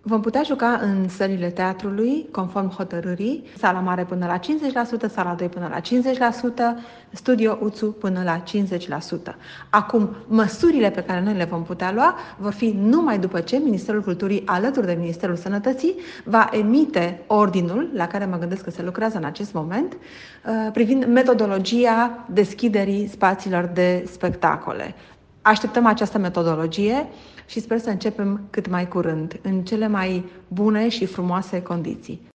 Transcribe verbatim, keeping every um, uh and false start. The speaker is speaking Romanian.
Vom putea juca în sălile teatrului, conform hotărârii, sala mare până la cincizeci la sută, sala doi până la cincizeci la sută, studio U T S U până la cincizeci la sută. Acum, măsurile pe care noi le vom putea lua vor fi numai după ce Ministerul Culturii, alături de Ministerul Sănătății, va emite ordinul, la care mă gândesc că se lucrează în acest moment, privind metodologia deschiderii spațiilor de spectacole. Așteptăm această metodologie și sper să începem cât mai curând, în cele mai bune și frumoase condiții.